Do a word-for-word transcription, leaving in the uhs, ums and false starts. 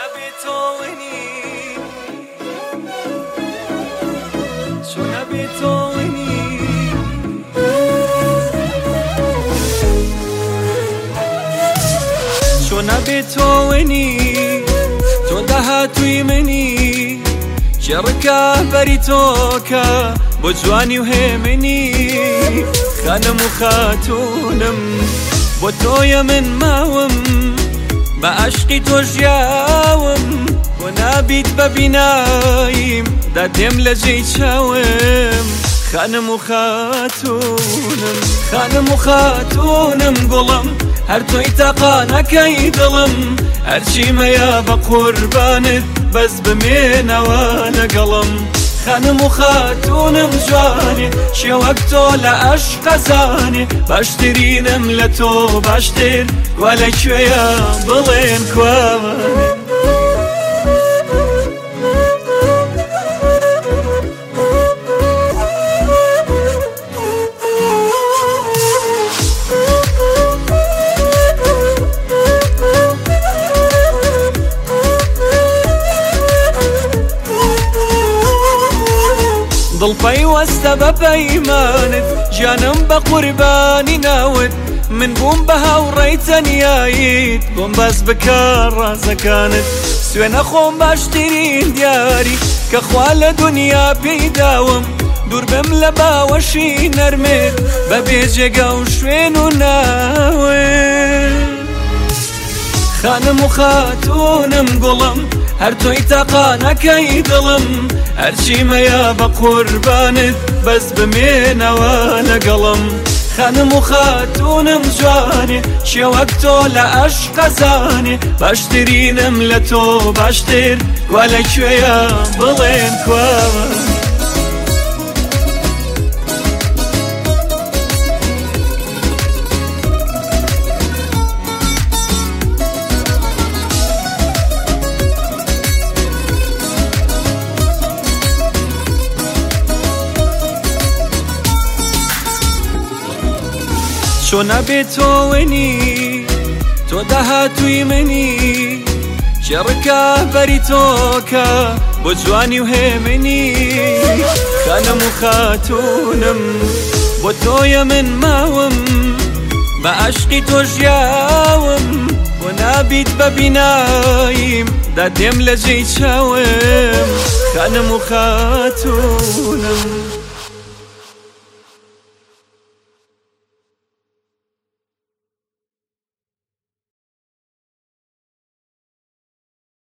بتوني شو بتوني شو بتوني تو دهاتوی منی شرکه بریتوکه بۆ جوانی و هێمنی خانم و خاتونم بۆ تۆیە من ماوم بە عاشقی تۆ ژیاوم بۆ نابیت بە بیناییم دادێم لە جێی چاوم خانم و خاتونم خانم و خاتونم گوڵم هەر تۆی تاقانەکەی دڵم هەرچیمەیە بە قوربانت بەس بمێنەوە لەگەڵم خانم و خاتونم جوانێ شێوەک تۆ لە عەشقە زانێ باشترینم لە تۆ باشتر گوا لەکوێیە بڵێن کوانێ دڵ پەیوەستە بە پەیمانت گیانم بە قوربانی ناوت من بووم بە هاوڕێی تەنیاییت بۆم باس بکە ڕازەکانت سوێنە خۆم باشترین دیاری کە خوا لە دونیا پێیداوم دوور بم لە باوەشی نەرمت بە بێجێگە و شوێن و ناوت خانم و خاتونم گوڵم هەر تۆی تاقانەکەی دڵم هەرچیمەیە بە قوربانت بەس بمێنەوە لەگەڵم خانم و خاتونم جوانێ شێوەک تۆ لە عەشقە زانێ باشترینم لە تۆ باشتر گوا لەکوێیە بڵێن کوانێ شو بتوني تو دهاتوی منی شرکه بریتوکه بۆ جوانی و هێمنی خانم و خاتونم بۆ تۆیە من ماوم بە عاشقی تۆ ژیاوم بۆ نابیت بە بیناییم دادێم لە جێی چاوم خانم و خاتونم